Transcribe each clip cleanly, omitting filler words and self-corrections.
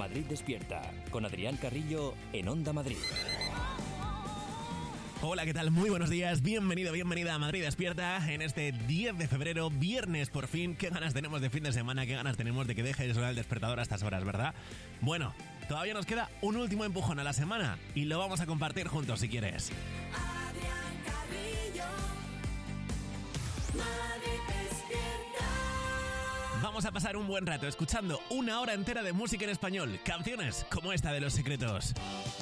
Madrid Despierta, con Adrián Carrillo en Onda Madrid. Hola, ¿qué tal? Muy buenos días, bienvenido, bienvenida a Madrid Despierta en este 10 de febrero, viernes por fin. Qué ganas tenemos de fin de semana, qué ganas tenemos de que deje de sonar el despertador a estas horas, ¿verdad? Bueno, todavía nos queda un último empujón a la semana y lo vamos a compartir juntos si quieres. Adrián Carrillo, Madrid Despierta. Vamos a pasar un buen rato escuchando una hora entera de música en español, canciones como esta de Los Secretos.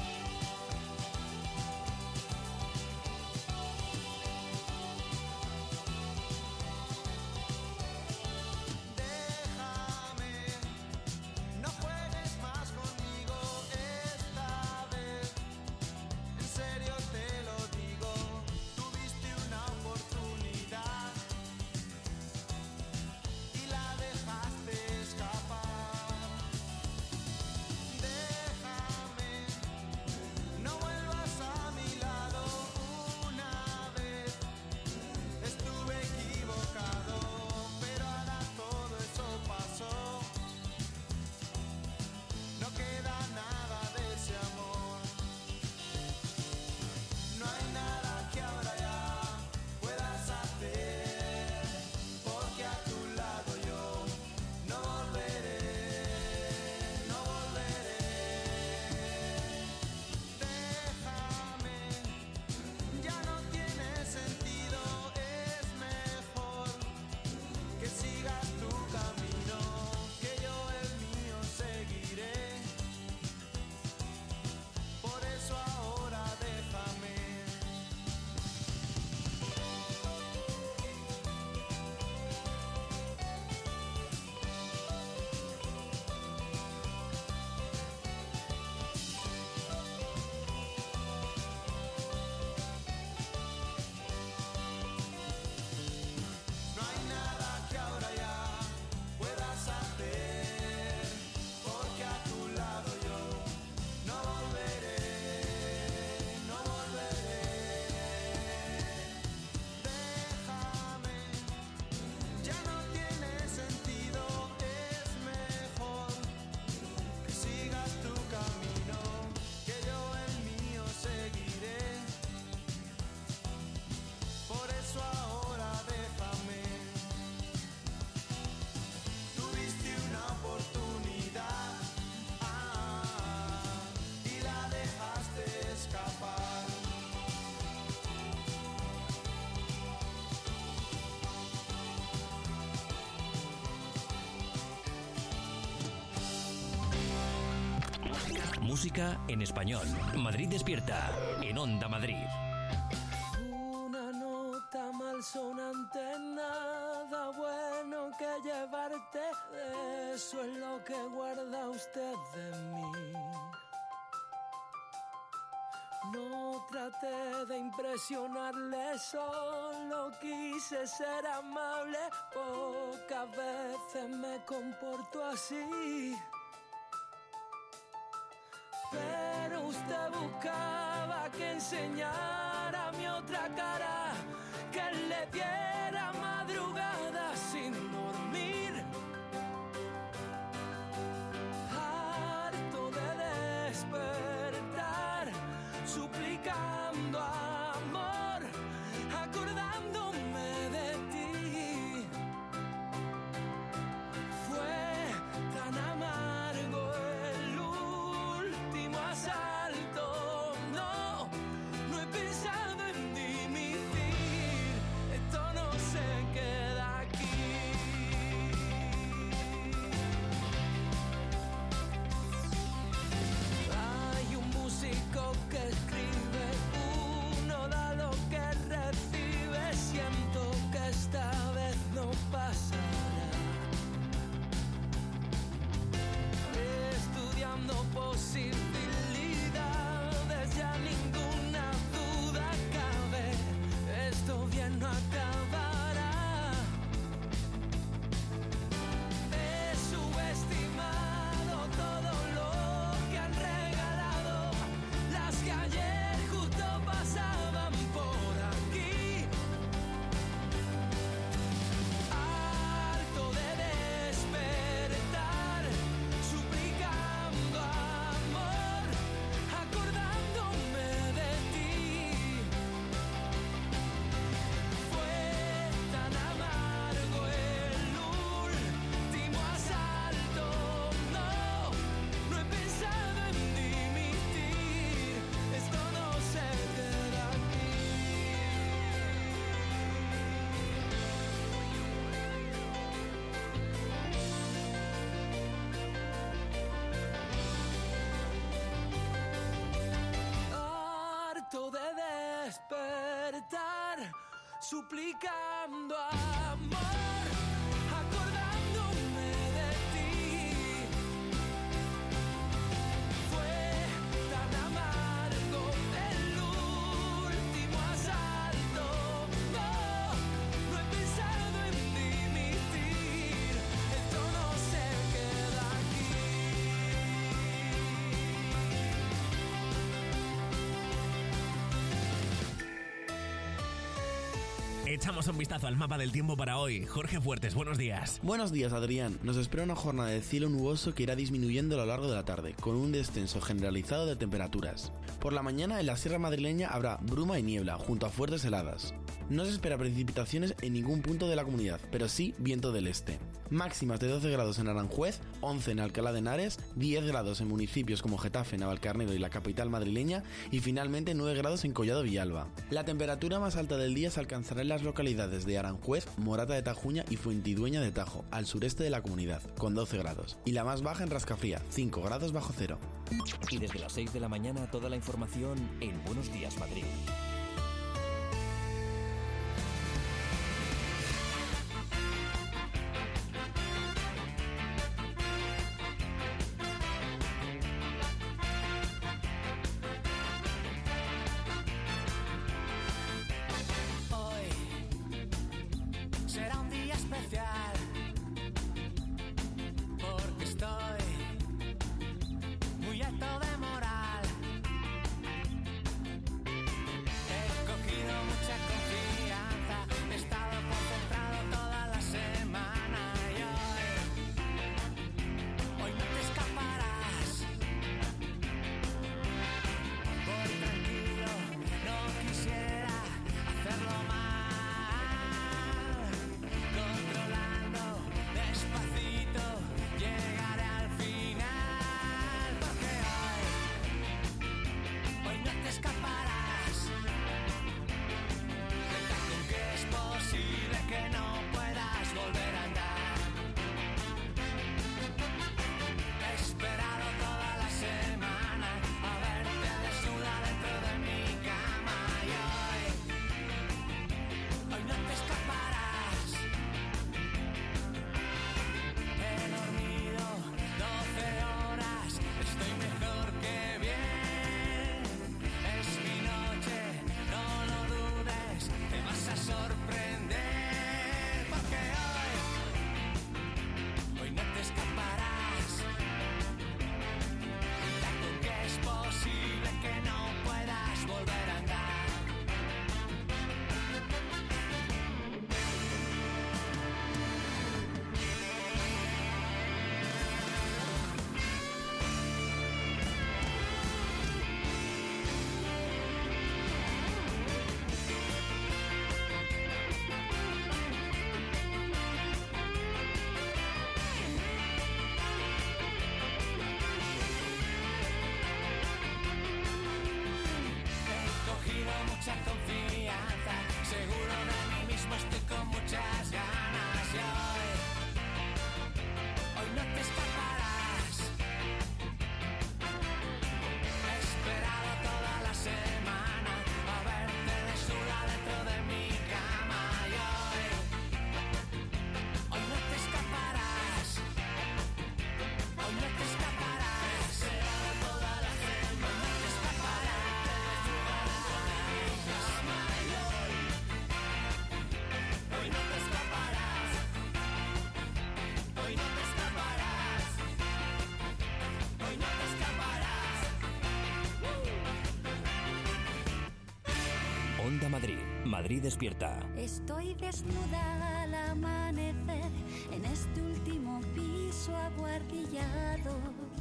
Música en español. Madrid Despierta en Onda Madrid. Una nota malsonante, nada bueno que llevarte. Eso es lo que guarda usted de mí. No traté de impresionarle, solo quise ser amable. Pocas veces me comporto así. Pero usted buscaba que enseñara mi otra cara, que le diera madrugada sin dormir. Harto de despertar, suplicando amor, acordándome de ti. Fue tan amargo el asalto, no he pensado en dimitir. Esto no suplicando amor, acordándome de ti. Fue tan amargo el último asalto. No he pensado en dimitir, esto no se queda aquí. Echamos un vistazo al mapa del tiempo para hoy. Jorge Fuertes, buenos días. Buenos días, Adrián. Nos espera una jornada de cielo nuboso que irá disminuyendo a lo largo de la tarde, con un descenso generalizado de temperaturas. Por la mañana en la sierra madrileña habrá bruma y niebla, junto a fuertes heladas. No se espera precipitaciones en ningún punto de la comunidad, pero sí viento del este. Máximas de 12 grados en Aranjuez, 11 en Alcalá de Henares, 10 grados en municipios como Getafe, Navalcarnero y la capital madrileña y finalmente 9 grados en Collado Villalba. La temperatura más alta del día se alcanzará en las localidades de Aranjuez, Morata de Tajuña y Fuentidueña de Tajo, al sureste de la comunidad, con 12 grados. Y la más baja en Rascafría, 5 grados bajo cero. Y desde las 6 de la mañana toda la información en Buenos Días Madrid. Hoy será un día especial porque estoy muy alto de moral. He cogido mucha confianza, he estado concentrado toda la semana y hoy no te escaparás. Voy tranquilo, no quisiera hacerlo mal, controlando despacito, llegaré al final, porque hoy no te escaparás. Cuenta con que es posible que no puedas volver a andar. He esperado toda la semana a verte desnuda dentro de mi cama y hoy no te escaparás. He dormido 12 horas, estoy mejor que bien. Es mi noche, no lo dudes, te vas a sorprender, porque hoy no te escaparás. Cuenta con que es posible que no puedas volver a andar. He cogido mucha confianza, seguro de mí mismo, estoy con muchas ganas y hoy no te escaparás. He esperado toda la semana a verte desnuda dentro de mi cama y hoy no te escaparás. Hoy no te escaparás. He esperado toda la semana, hoy no te escaparás. Hoy no te escaparás. Hoy no te escaparás. Hoy no te escaparás. Onda Madrid. Madrid despierta. Estoy desnuda al amanecer en este último piso aguardillado.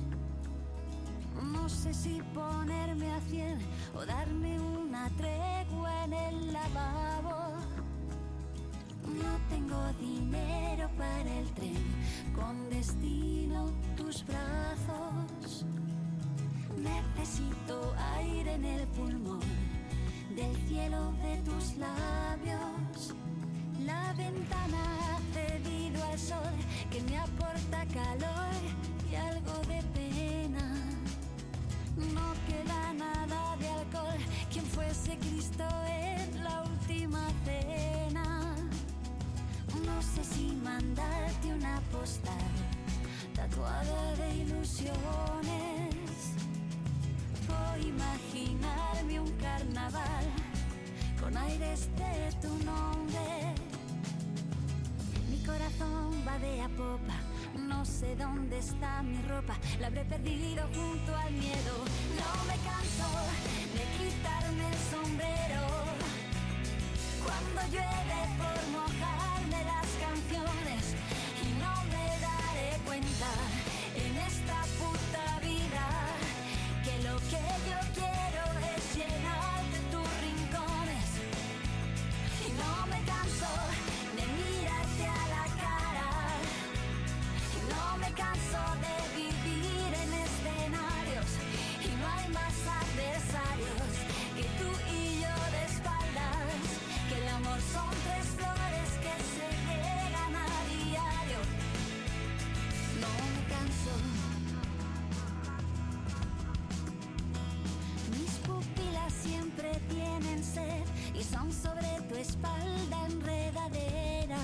No sé si ponerme a 100 o darme una tregua en el lavabo. No tengo dinero para el tren con destino tus brazos. Necesito aire en el pulmón del cielo de tus labios. La ventana ha cedido al sol que me aporta calor y algo de pena. No queda nada de alcohol, quien fuese Cristo en la última cena. sé si mandarte una postal tatuada de ilusiones o imaginarme un carnaval con aires de tu nombre. Mi corazón va de a popa, no sé dónde está mi ropa, la habré perdido junto al miedo. No me canso de quitarme el sombrero cuando llueve por mojarme las canciones, y no me daré cuenta en esta puta vida que lo que yo quiero es llenar de tus rincones. Y no me canso de mirarte a la cara, y no me canso de vivir en escenarios, y no hay más adversarios que tú y yo de espaldas, que el amor son tres flores que se riegan a diario. No me canso. Mis pupilas siempre tienen sed y son sobre tu espalda enredadera.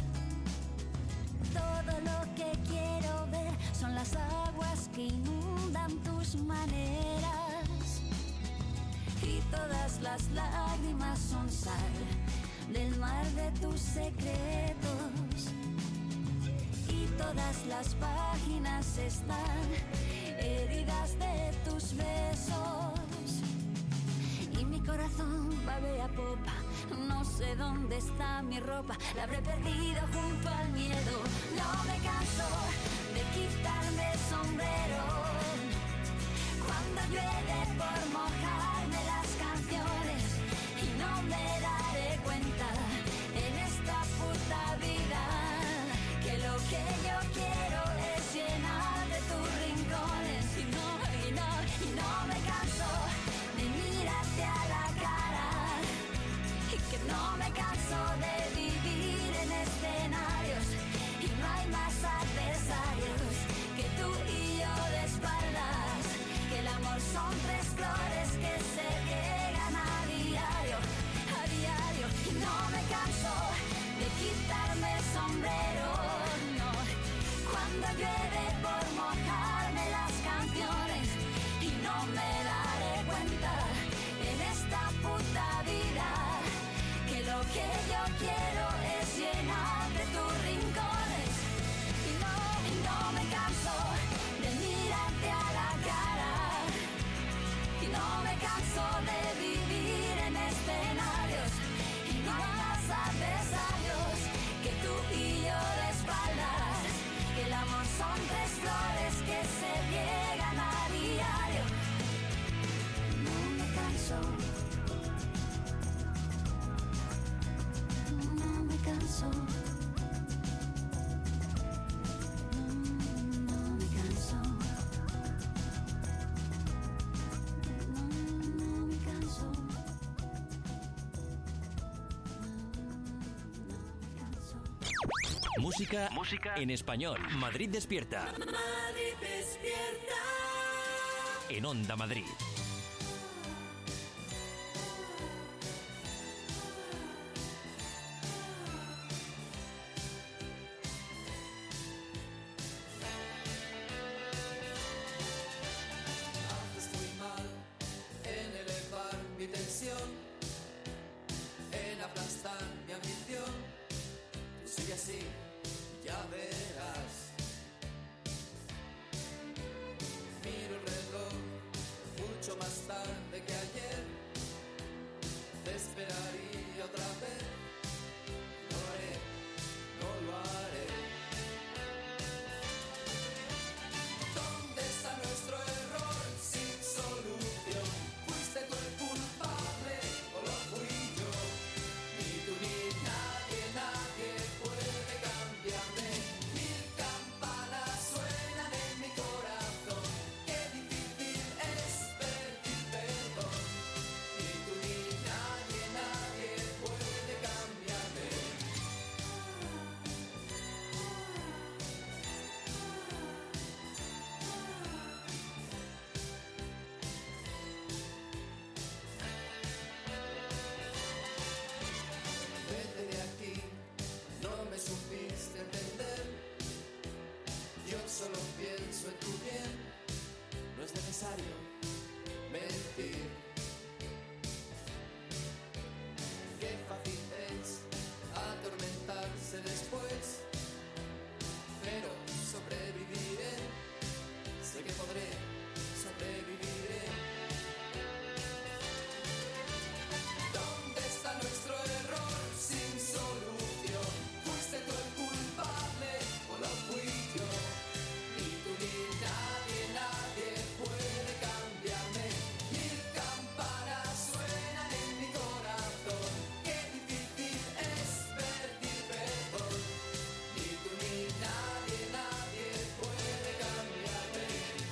Todo lo que quiero ver son las aguas que inundan tus maneras, y todas las lágrimas son sal del mar de tus secretos, y todas las páginas están heridas de tus besos, y mi corazón va de a popa, no sé dónde está mi ropa, la habré perdido junto al miedo. No me canso de quitarme el sombrero cuando llueve por mojarme las canciones, y no me daré cuenta en esta puta vida que lo que yo quiero es llenar de tus rincones. Y no me canso de mirarte a la cara, y que no me canso de vivir en escenarios, y no hay más adversarios que tú y yo de espaldas, que el amor son tres flores que se riegan a diario, y no me canso de quitarme el sombrero, no, cuando llueve por mojarme las canciones, y no me daré cuenta en esta puta vida que lo que yo quiero es llenar de tus rincones. Y no me canso de mirarte a la cara, y no me canso de vivir en escenarios, y no hay más adversarios que tú y yo de espaldas, que el amor son tres flores que se riegan a diario. No me canso. No me canso. No me canso. No me canso. No me canso. Música en español. Madrid despierta. Madrid despierta. En Onda Madrid. Estoy mal en elevar mi tensión, en aplastar mi ambición. Tú sigue así, ya verás. Miro el reloj, mucho más tarde que ayer. Te esperaría otra vez. No lo haré, no lo haré. ¿Dónde está nuestro error sin solución? ¿Fuiste tú el culpable o lo fui yo? Ni tú ni nadie, nadie puede cambiarme. Mil campanas suenan en mi corazón. Qué difícil es pedir perdón. Ni tú ni nadie, nadie puede cambiarme. solo pienso en tu bien. No es necesario mentir. Qué fácil es atormentarse después, pero sobreviviré. Sé que podré, sobreviviré. ¿Dónde está nuestro error sin solución? ¿Fuiste tú el culpable o lo fui yo? Ni tú ni nadie, nadie puede cambiarme. Mil campanas suenan en mi corazón. Qué difícil es pedir perdón. Ni tú ni nadie, nadie puede cambiarme.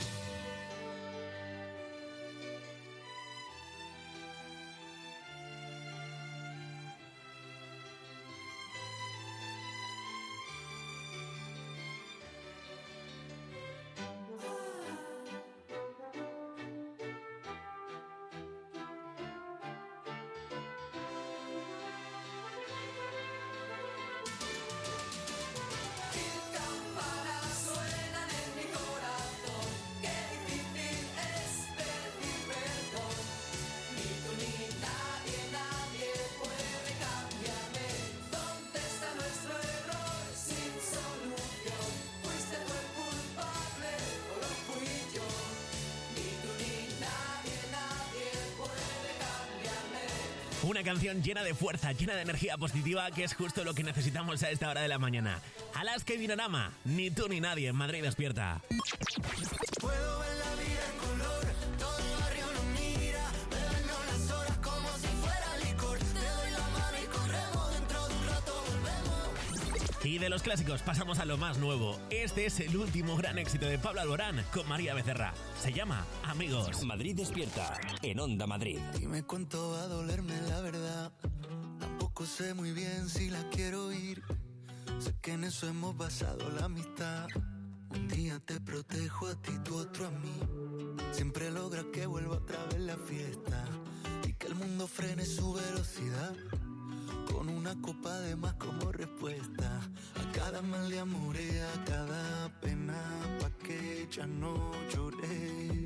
Mil campanas suenan en mi corazón. Qué difícil es pedir perdón. Ni tú ni nadie, nadie puede cambiarme. ¿Dónde está nuestro error sin solución? ¿Fuiste tú el culpable o lo fui yo? Ni tú ni nadie, nadie puede cambiarme. Una canción llena de fuerza, llena de energía positiva, que es justo lo que necesitamos a esta hora de la mañana. Alaska y Dinarama, ni tú ni nadie en Madrid Despierta. Puedo ver la vida en color, todo el barrio nos mira, bebernos las horas como si fuera licor. Te doy la mano y corremos, dentro de un rato volvemos. Y de los clásicos pasamos a lo más nuevo. Este es el último gran éxito de Pablo Alborán con María Becerra. Se llama Amigos. Madrid Despierta, en Onda Madrid. Dime cuánto va a dolerme la verdad, tampoco sé muy bien si la quiero oír. Sé que en eso hemos basado la amistad. Un día te protejo a ti, tú otro a mí. Siempre logras que vuelva otra vez la fiesta y que el mundo frene su velocidad. Con una copa de más como respuesta a cada mal de amor y a cada pena, pa' que ya no lloré.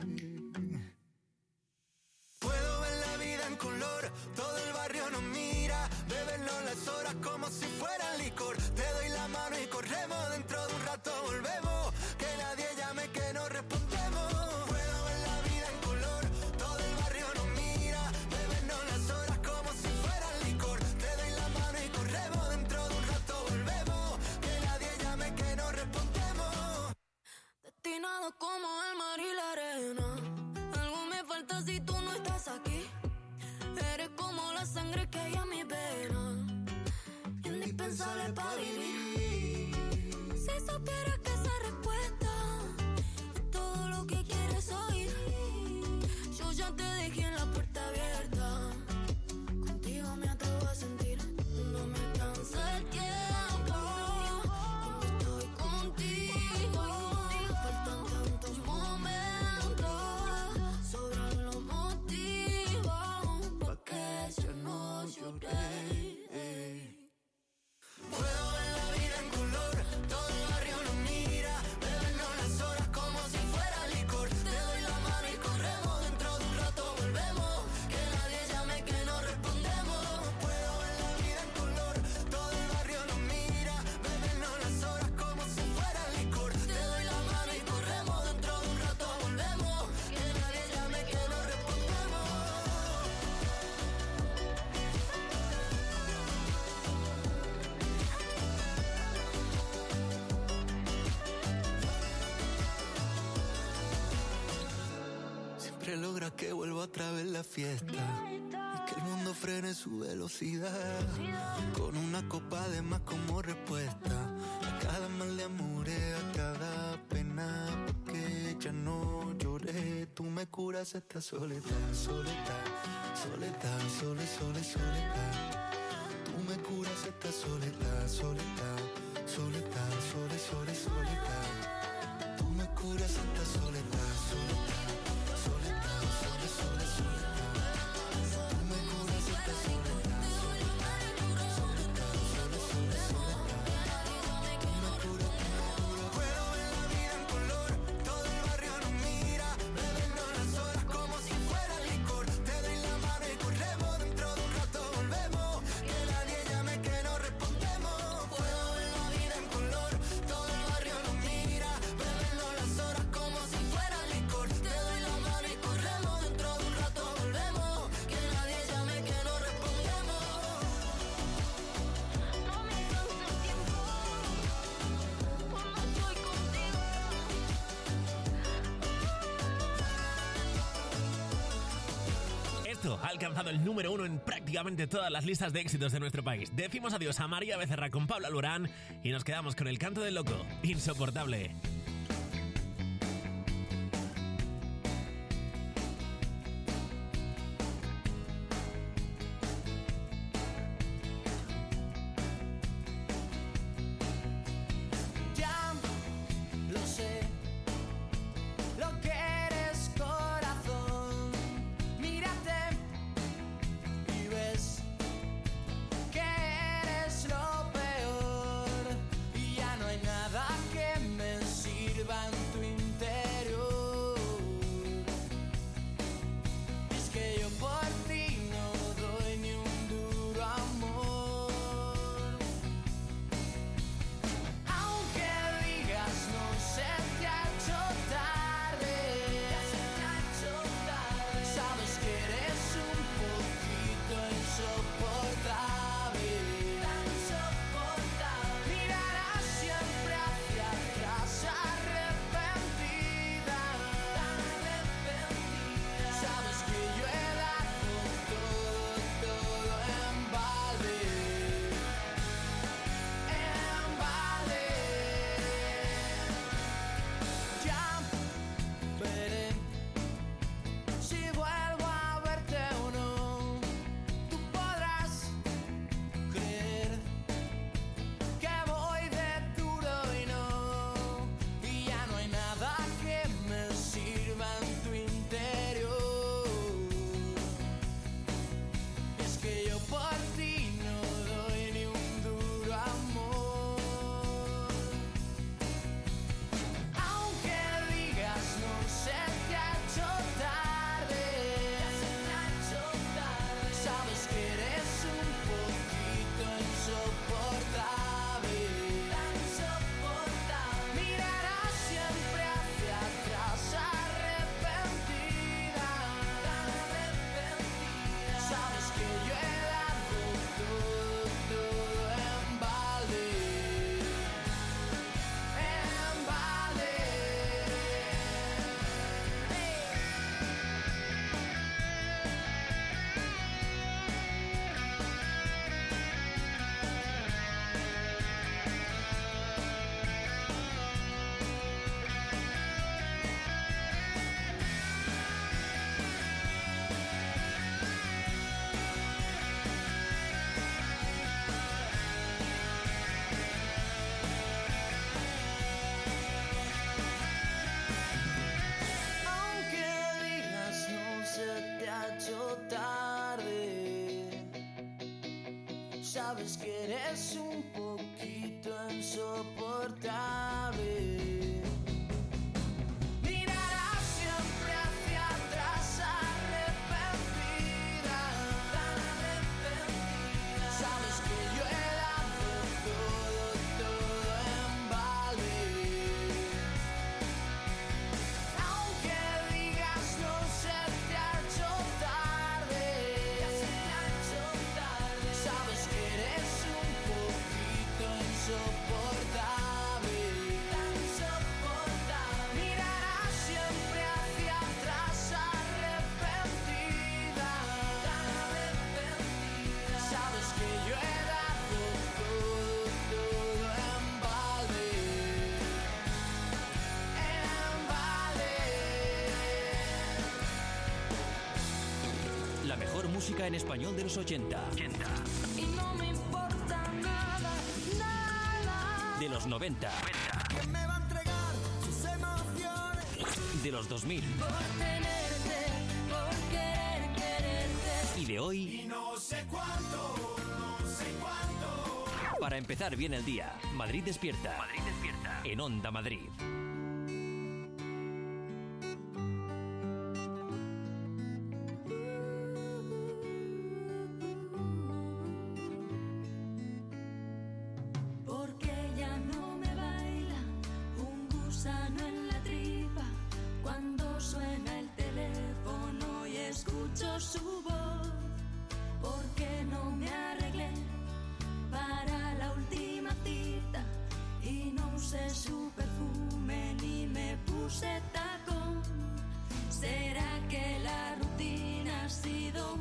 Puedo ver la vida en color, todo el barrio nos mira, bebernos las horas como si fuera licor. Te doy la mano y corremos, dentro de un rato volvemos, que nadie llame que no respondemos. Puedo ver la vida en color, todo el barrio nos mira, bebernos las horas como si fuera licor. Te doy la mano y corremos, dentro de un rato volvemos, que nadie llame que no respondemos. Destinado como el mar y la arena, algo me falta si tú no estás aquí. Eres como la sangre que hay en mi vena, indispensable para vivir. Si supieras que esa respuesta es todo lo que quieres oír. Yo ya te dejé en la puerta abierta, contigo me atrevo a sentir. No me alcanza el tiempo cuando estoy contigo. Faltan tantos momentos, sobran los motivos pa' que yo no lloré. Puedo ver la vida en color, todo el barrio nos mira, bebernos las horas como si fuera licor. Te doy la mano y corremos, dentro de un rato volvemos, que nadie llame que no respondemos. Puedo ver la vida en color, todo el barrio nos mira, bebernos las horas como si fuera licor. Te doy la mano y corremos, dentro de un rato volvemos, que nadie llame que no respondemos. Siempre logra que vuelva otra vez la fiesta y que el mundo frene su velocidad. Con una copa de más como respuesta a cada mal de amor y a cada pena, porque ya no lloré. Tú me curas esta soledad, soledad, soledad, soledad. Tú me curas esta soledad, soledad, soledad, soledad. Tú me curas esta soledad, soledad. Soledad, soledad. Tú me curas esta soledad, soledad, soledad. Tú me curas, puedo ver la directo ha alcanzado el número 1 en prácticamente todas las listas de éxitos de nuestro país. Decimos adiós a María Becerra con Pablo Alborán y nos quedamos con El canto del loco. Insoportable. Ya lo sé, lo que eres, corazón. Mírate y ves que eres lo peor. Y ya no hay nada que me sirva en tu interior. Es que yo por ti no doy ni un duro amor. Aunque digas no se te ha hecho tarde, sabes que eres un poquito insoportable. Mirarás siempre hacia atrás arrepentida. Sabes que yo he dado todo en balde. Ya veré si vuelvo a verte o no. Tú podrás creer que voy de duro y no. Y ya no hay nada que me sirva en tu interior. Es que yo por ti no doy ni un duro amor. Aunque digas no se te ha hecho tarde, sabes que eres un poquito insoportable. Mirarás siempre hacia atrás arrepentida. Sabes que yo he dado todo en balde. Aunque digas no se te ha hecho tarde, sabes que eres un poquito insoportable. Mirarás siempre hacia atrás arrepentida. Sabes que yo he dado todo en balde. Aunque digas no se te ha hecho tarde, sabes que eres un poquito insoportable. Mirarás siempre hacia atrás arrepentida. Sabes que yo he dado todo en balde. La mejor música en español de los 80. Y no me importa nada, nada. De los 90. ¿Quién me va a entregar sus emociones? De los 2000. Por tenerte, por querer quererte. Y de hoy. No sé cuánto. Para empezar bien el día. Madrid despierta. En Onda Madrid. Porque ya no me baila un gusano en la tripa cuando suena el teléfono y escucho su voz. Porque no me arreglé para la última cita y no usé su perfume ni me puse tacón. ¿Será que la rutina ha sido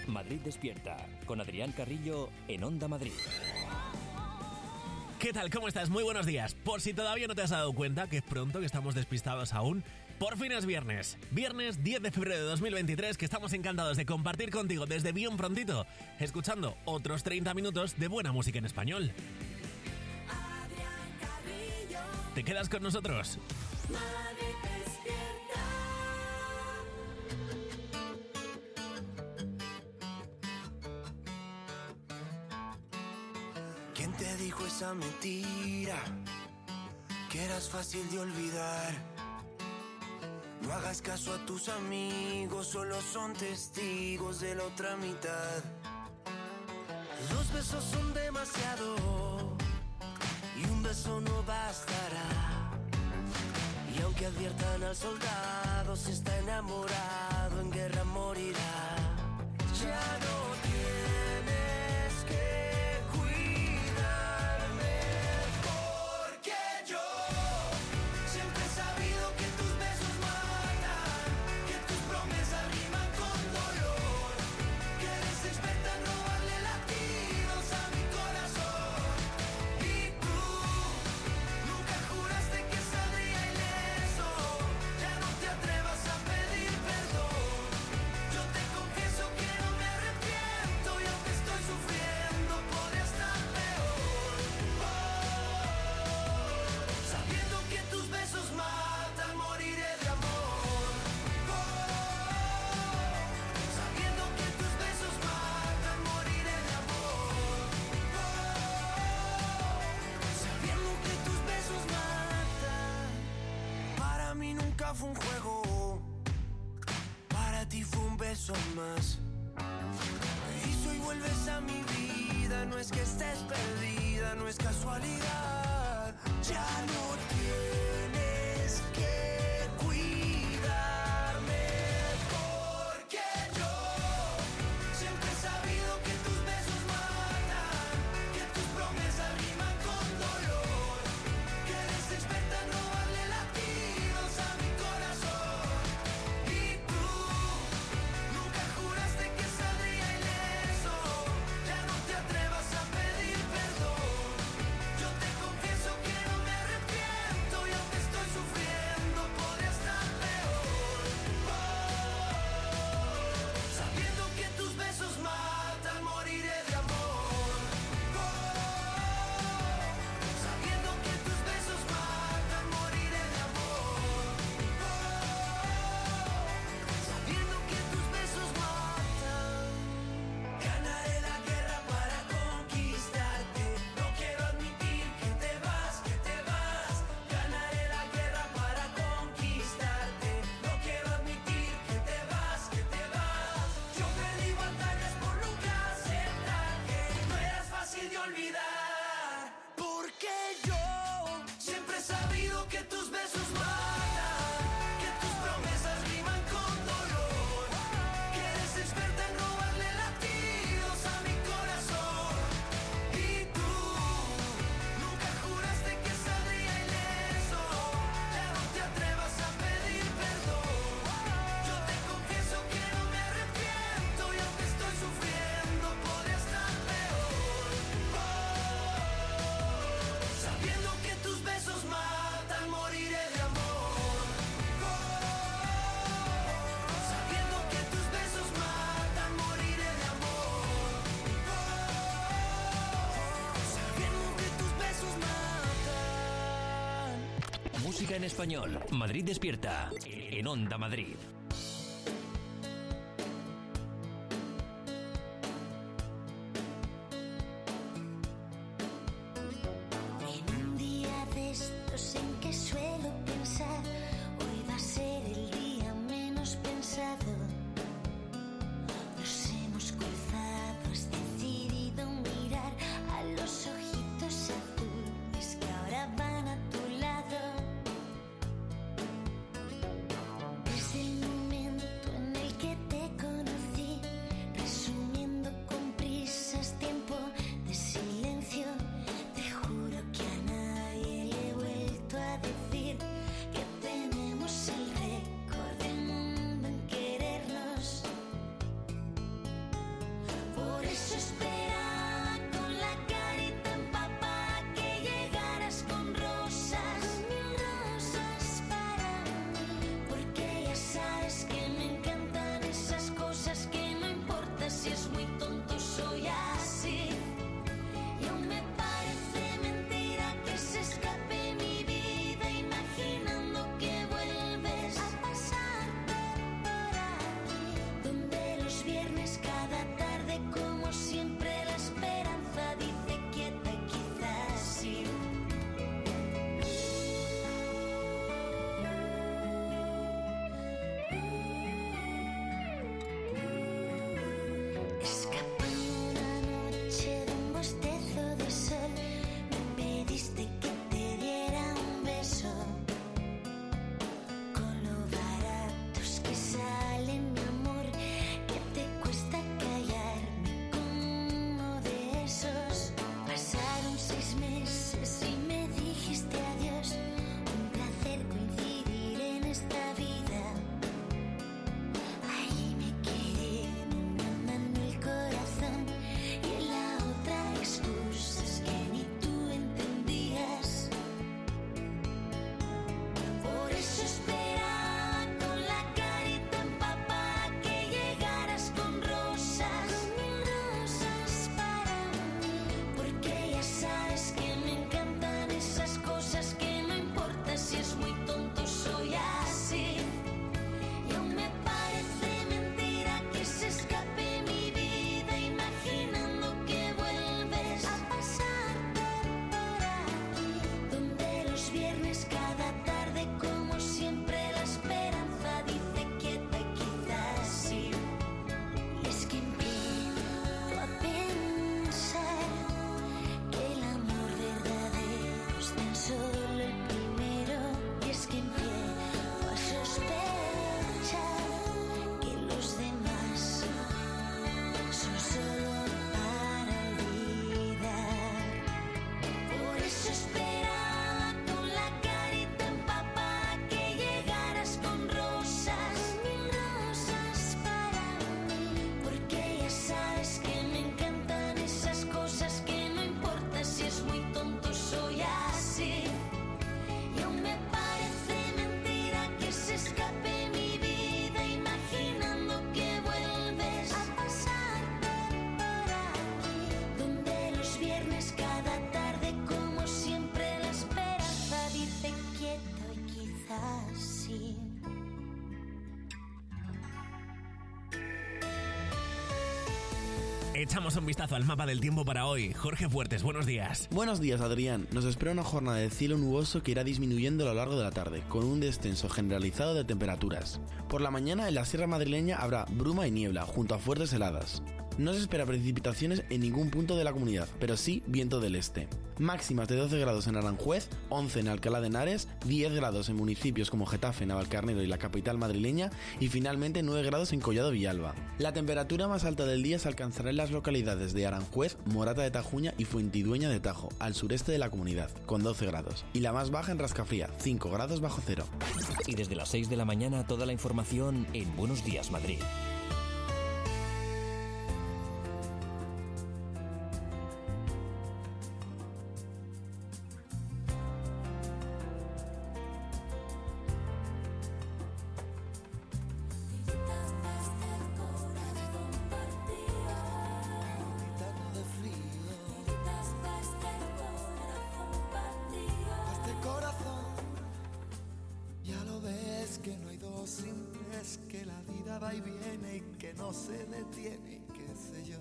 Madrid Despierta, con Adrián Carrillo en Onda Madrid. ¿Qué tal? ¿Cómo estás? Muy buenos días. Por si todavía no te has dado cuenta, que es pronto, que estamos despistados aún, por fin es viernes. Viernes 10 de febrero de 2023, que estamos encantados de compartir contigo desde bien prontito, escuchando otros 30 minutos de buena música en español. Adrián Carrillo, ¿Te quedas con nosotros? Madrid despierta. ¿Quién te dijo esa mentira? Que eras fácil de olvidar. No hagas caso a tus amigos, solo son testigos de la otra mitad. Dos besos son demasiado y un beso no bastará. Y aunque adviertan al soldado, si está enamorado en guerra morirá. Ya no tienes que cuidarme, porque yo siempre he sabido que tus besos matan, que tus promesas riman con dolor, que eres experta en robarle latidos a mi corazón. Y tú nunca juraste que saldría ileso, ya no te atrevas a pedir perdón. Yo te confieso que no me arrepiento y aunque estoy sufriendo podría estar peor. Sabiendo que tus besos matan, moriré de amor. Sabiendo que tus besos matan, moriré de amor. Sabiendo que tus besos matan. Para mí nunca fue un juego, para ti fue un beso más. Y si hoy vuelves a mi vida, no es que estés perdida, no es casualidad. Ya no tienes que cuidarme, porque yo siempre he sabido que tus besos matan, que tus promesas riman con dolor, que eres experta en robarle latidos a mi corazón. Y tú nunca juraste que saldría ileso, ya no te atrevas a pedir perdón. Yo te confieso que no me arrepiento y aunque estoy sufriendo podría estar peor. Sabiendo que tus besos matan, moriré de amor. Sabiendo que tus besos matan, moriré de amor. Sabiendo que tus besos matan. Ganaré la guerra para conquistarte. No quiero admitir que te vas, que te vas. Ganaré la guerra para conquistarte. No quiero admitir que te vas, que te vas. Yo perdí batallas por nunca aceptar que no eras fácil de olvidar. Porque yo siempre he sabido que tus besos matan, que tus promesas riman con dolor, que eres experta en robarle latidos a mi corazón. Y tú nunca juraste que saldría ileso, ya no te atrevas a pedir perdón. Yo te confieso que no me arrepiento y aunque estoy sufriendo podría estar peor. Sabiendo que tus besos matan, moriré de amor. Sabiendo que tus besos matan, moriré de amor. Sabiendo que tus besos matan. Música en español. Madrid Despierta, en Onda Madrid. En un día de estos en que suelo pensar, hoy va a ser el día menos pensado. Nos hemos cruzado, has decidido mirar a los ojitos azules que ahora van a tu lado. Desde el Echamos un vistazo al mapa del tiempo para hoy. Jorge Fuertes, buenos días. Buenos días, Adrián. Nos espera una jornada de cielo nuboso que irá disminuyendo a lo largo de la tarde, con un descenso generalizado de temperaturas. Por la mañana en la sierra madrileña habrá bruma y niebla, junto a fuertes heladas. No se espera precipitaciones en ningún punto de la comunidad, pero sí viento del este. Máximas de 12 grados en Aranjuez, 11 en Alcalá de Henares, 10 grados en municipios como Getafe, Navalcarnero y la capital madrileña y finalmente 9 grados en Collado Villalba. La temperatura más alta del día se alcanzará en las localidades de Aranjuez, Morata de Tajuña y Fuentidueña de Tajo, al sureste de la comunidad, con 12 grados. Y la más baja en Rascafría, 5 grados bajo cero. Y desde las 6 de la mañana toda la información en Buenos Días Madrid. Que la vida va y viene y que no se detiene y qué sé yo.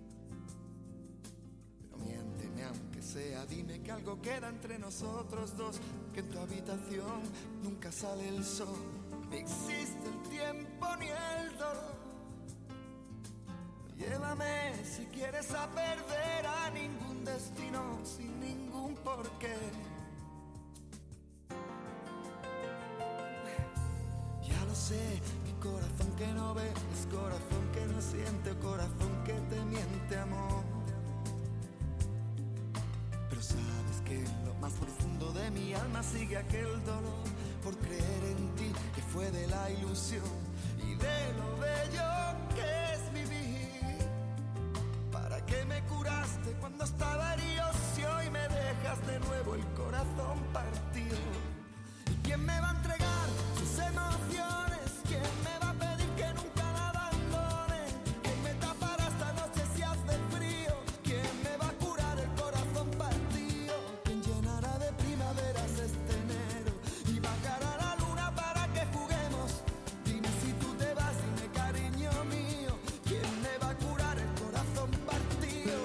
Pero miénteme aunque sea, dime que algo queda entre nosotros dos, que en tu habitación nunca sale el sol, ni existe el tiempo ni el dolor. Llévame si quieres a perder a ningún destino sin ningún porqué. Ya lo sé, mi corazón que no ve es corazón que no siente, corazón que te miente, amor. Pero sabes que en lo más profundo de mi alma sigue aquel dolor por creer en ti, que fue de la ilusión y de lo bello que es vivir. ¿Para qué me curaste cuando estaba herido si hoy me dejas de nuevo el corazón partido? ¿Y quién me va a entregar sus emociones? ¿Quién me va a pedir que nunca la abandone? ¿Quién me tapará esta noche si hace frío? ¿Quién me va a curar el corazón partido? ¿Quién llenará de primaveras este enero y bajará la luna para que juguemos? Dime si tú te vas, dime cariño mío, ¿quién me va a curar el corazón partido?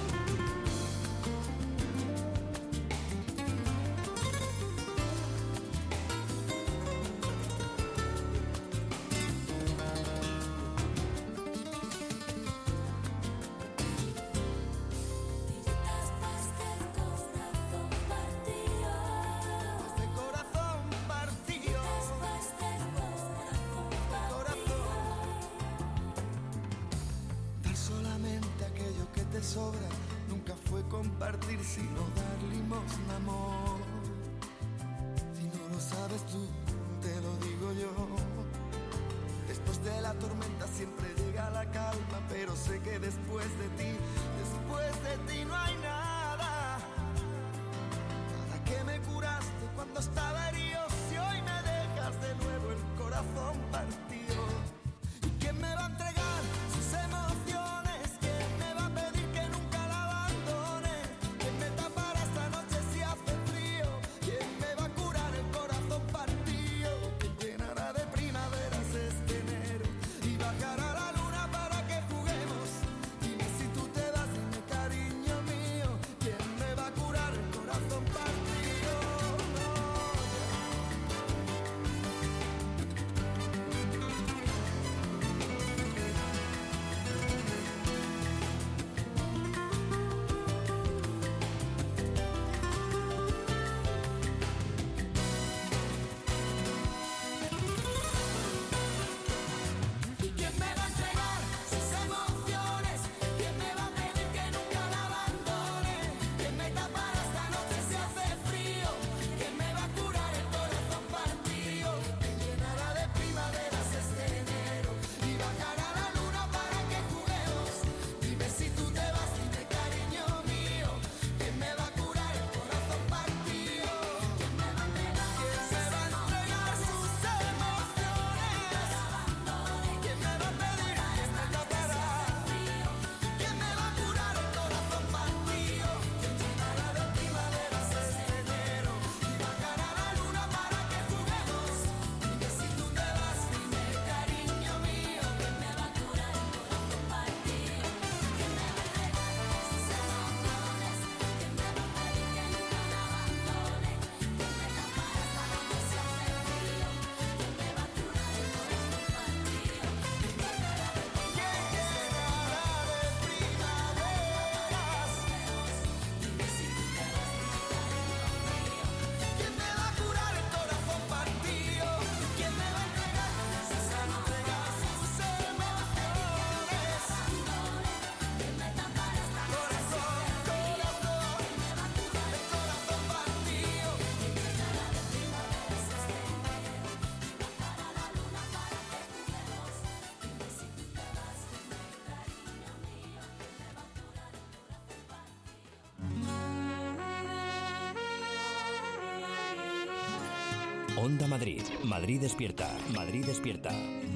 Sobra, nunca fue compartir sino dar limosna, amor. Si no lo sabes tú, te lo digo yo. Después de la tormenta siempre llega la calma, pero sé que después de ti no hay nada. ¿Para qué me curaste cuando estaba herido si hoy me dejas de nuevo el corazón partido? ¿Y quién me va a entregar sus emociones? Onda Madrid. Madrid despierta. Madrid despierta.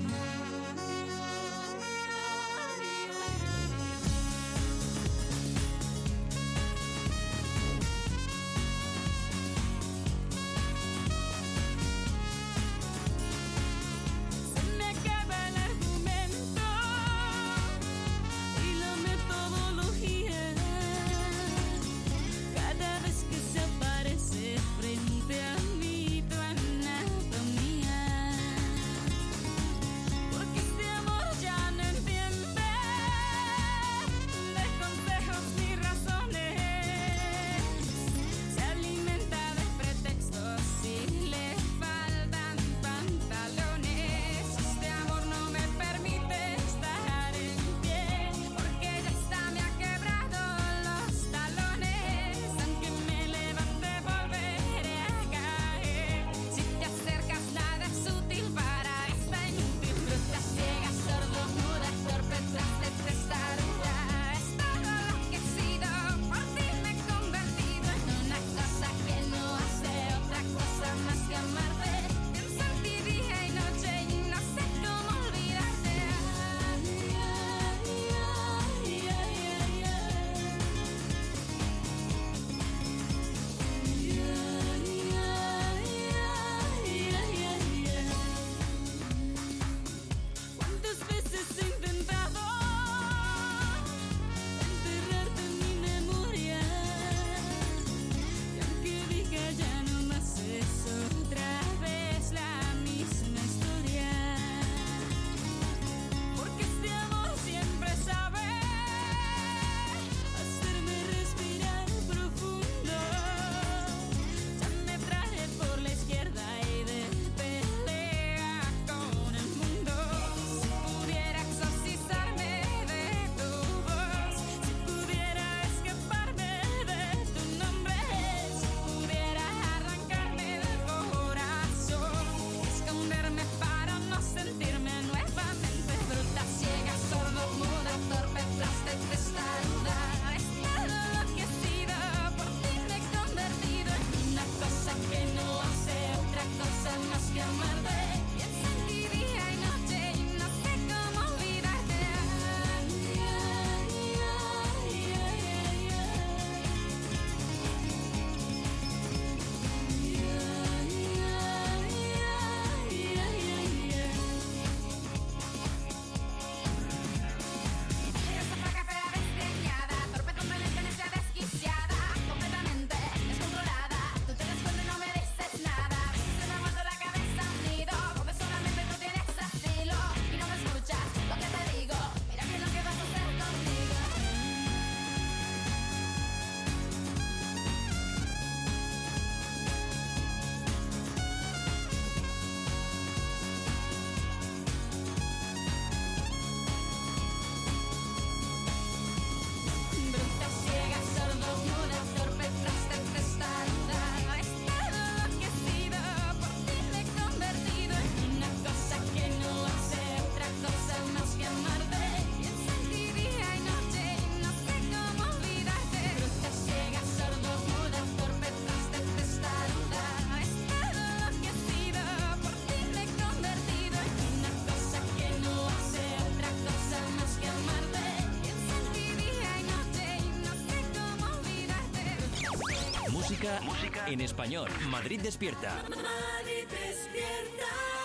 Música en español. Madrid despierta. Madrid despierta.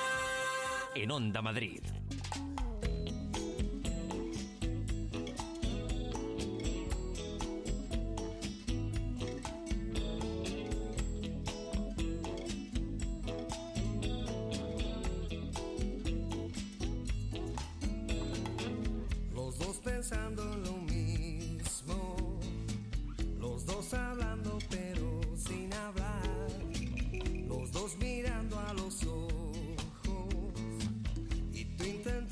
En Onda Madrid. Los dos pensando en lo mismo, los dos hablando pero sin hablar, los dos mirando a los ojos y tú intentando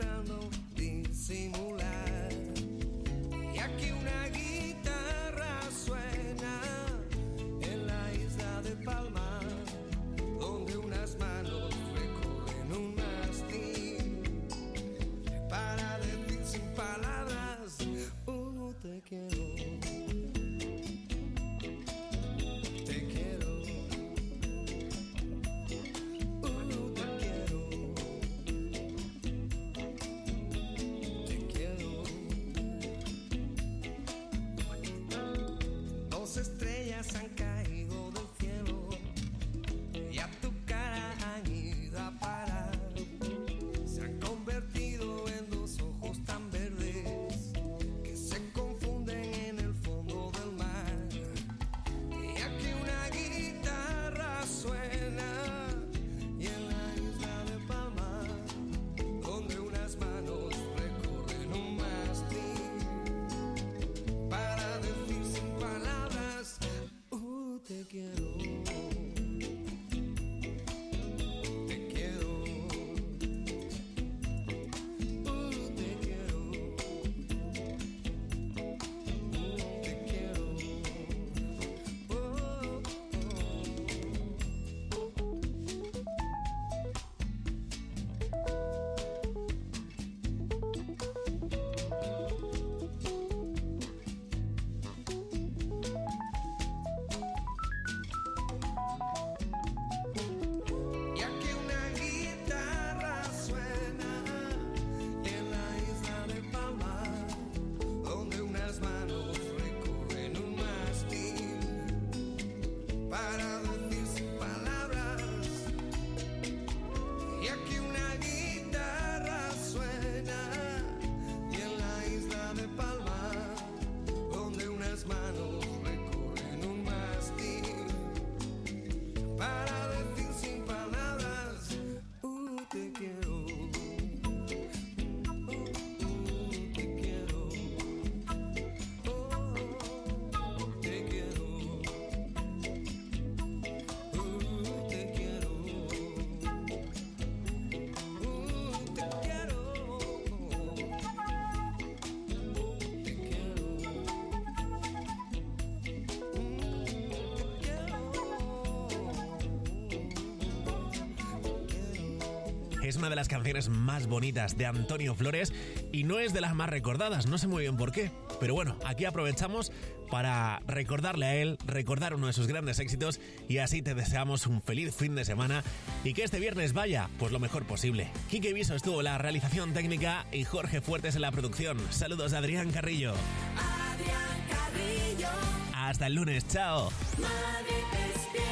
2 estrellas han caído del cielo y a tu cara han ido a parar. Se han convertido en 2 ojos tan verdes que se confunden en el fondo del mar. Y aquí una guitarra suena y en la isla de Palma, donde unas manos recorren un mástil para decir sin palabras, te quiero. Te quiero. Te quiero. Te quiero. Y aquí una guitarra suena y en la isla de Palma, donde unas manos recorren un mástil para decir sin palabras. Y aquí una guitarra suena y en la isla de Palma, donde unas manos recorren un mástil para decir sin palabras, te quiero. Te quiero. Te quiero. Te quiero. Te quiero. Es una de las canciones más bonitas de Antonio Flores y no es de las más recordadas, no sé muy bien por qué. Pero bueno, aquí aprovechamos para recordarle a él, recordar uno de sus grandes éxitos y así te deseamos un feliz fin de semana y que este viernes vaya pues lo mejor posible. Quique Viso estuvo en la realización técnica y Jorge Fuertes en la producción. Saludos de Adrián Carrillo. Adrián Carrillo, Hasta el lunes, chao. Madrid despierta.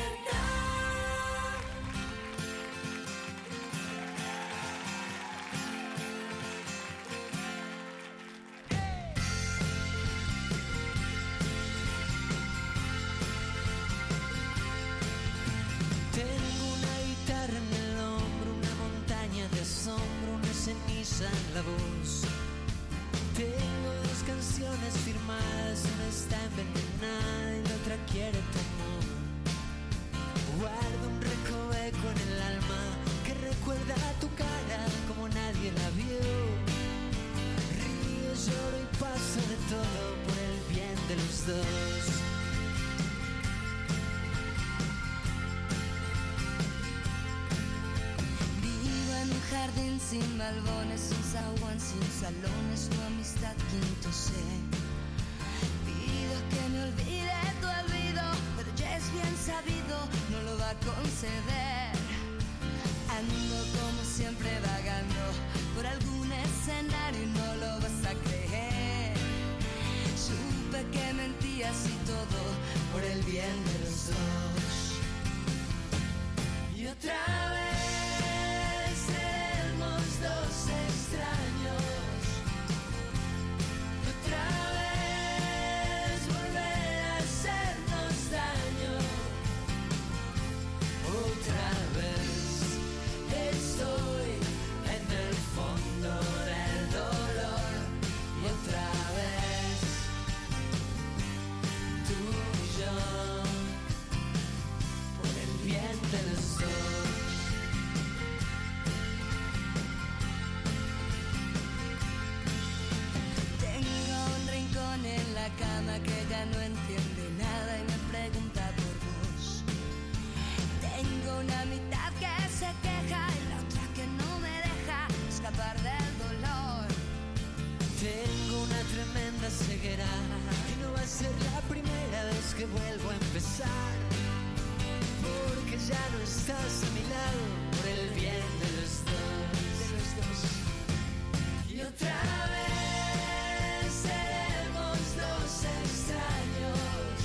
Tengo una guitarra en el hombro, una montaña de asombro, una ceniza en la voz. Tengo 2 canciones firmadas, una está envenenada y la otra quiere tu amor. Guardo un recoveco en el alma que recuerda tu cara como nadie la vio. Río, lloro y paso de todo por el bien de los dos. Vivo en un jardín sin balcones, sin zaguán, sin salones, tu amistad quinto C. Pido que me olvide tu olvido, pero ya es bien sabido, no lo va a conceder. Ando como siempre vagando por algún escenario y no lo vas a creer. Supe que mentías y todo por el bien de los dos. Y otra vez seremos 2 extraños. Otra vez volver a hacernos daño. Otra vez estoy en el fondo del dolor. Y otra vez tú y yo, por el bien de los dos. Tengo un rincón en la cama que ya no entiende nada y me pregunta por vos. Tengo una mitad que se queja y la otra que no me deja escapar del dolor. Tengo una tremenda ceguera y no va a ser la primera vez que vuelvo a empezar, porque ya no estás a mi lado por el bien de los dos. Y otra vez seremos 2 extraños.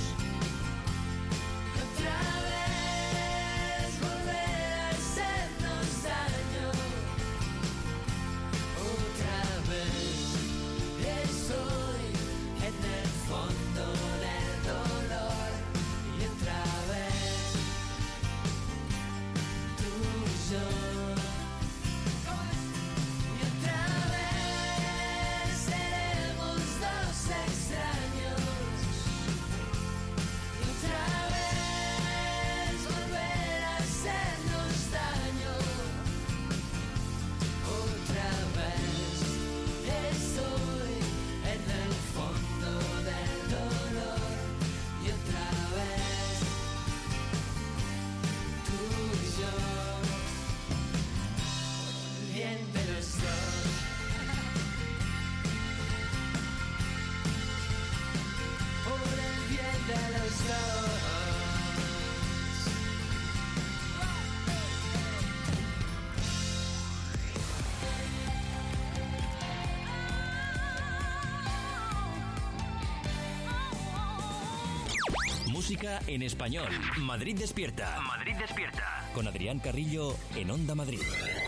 Música en español. Madrid Despierta. Madrid Despierta. Con Adrián Carrillo en Onda Madrid.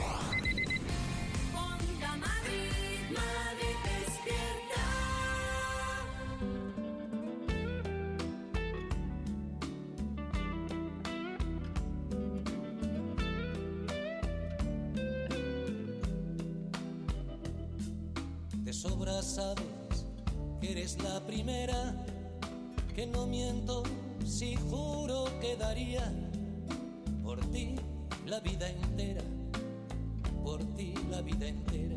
Onda Madrid, Madrid despierta. De sobra sabes que eres la primera, que no miento si juro que daría por ti la vida entera, por ti la vida entera.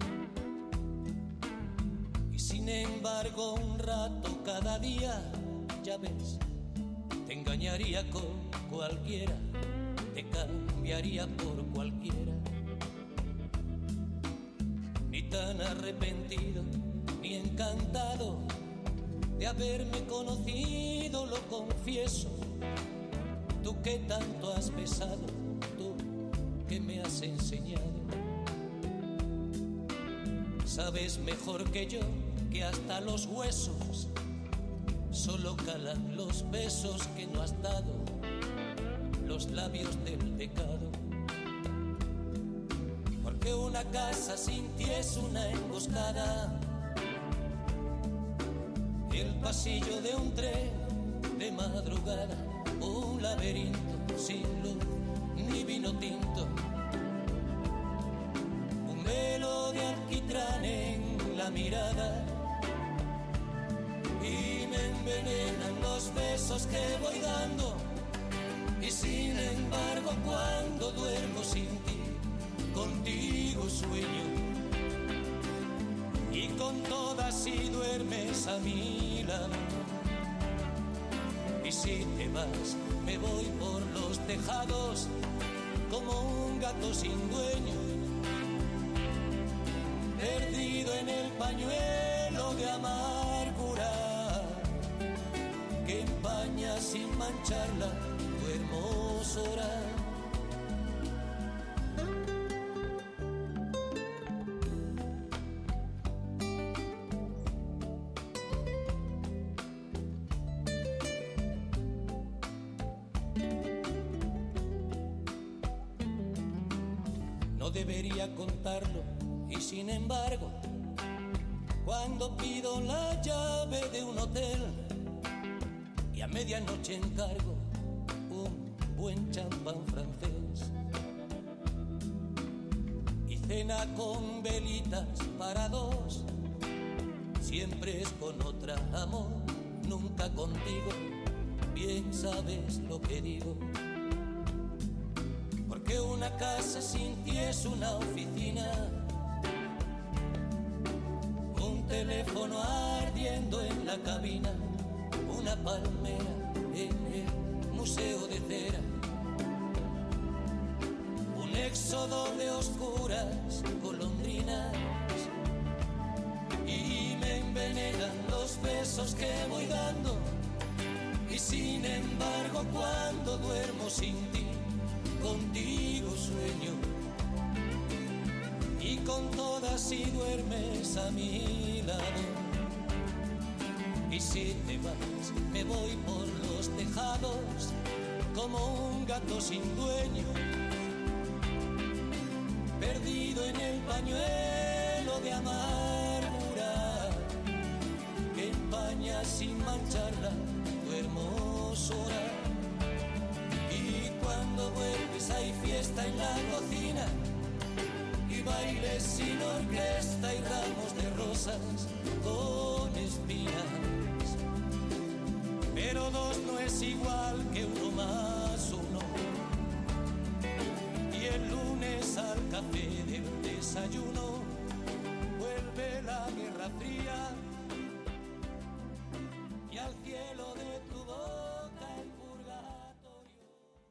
Y sin embargo un rato cada día, ya ves, te engañaría con cualquiera, te cambiaría por cualquiera. Ni tan arrepentido, ni encantado de haberme conocido, lo confieso. Tú que tanto has besado, tú que me has enseñado. Sabes mejor que yo que hasta los huesos solo calan los besos que no has dado, los labios del pecado. Porque una casa sin ti es una emboscada, el pasillo de un tren de madrugada, un laberinto sin luz ni vino tinto, un velo de alquitrán en la mirada, y me envenenan los besos que voy dando. Y sin embargo cuando duermo sin ti, contigo sueño, y con todas si duermes a mi lado. Y si te vas, me voy por los tejados como un gato sin dueño, perdido en el pañuelo de amargura que empaña sin mancharla tu hermosura. No debería contarlo y sin embargo, cuando pido la llave de un hotel y a medianoche encargo un buen champán francés y cena con velitas para dos, siempre es con otra, amor, nunca contigo, bien sabes lo que digo. Porque una casa sin ti es una oficina, un teléfono ardiendo en la cabina, una palmera en el museo de cera, un éxodo de oscuras golondrinas, y me envenenan los besos que voy dando. Y sin embargo cuando duermo sin ti, contigo sueño, y con todas si duermes a mi lado. Y si te vas, me voy por los tejados como un gato sin dueño, perdido en el pañuelo de amargura que empaña sin mancharla tu hermosura. Cuando vuelves hay fiesta en la cocina y bailes sin orquesta y ramos de rosas con espinas. Pero dos no es igual que uno más uno. Y el lunes al café del desayuno vuelve la Guerra Fría.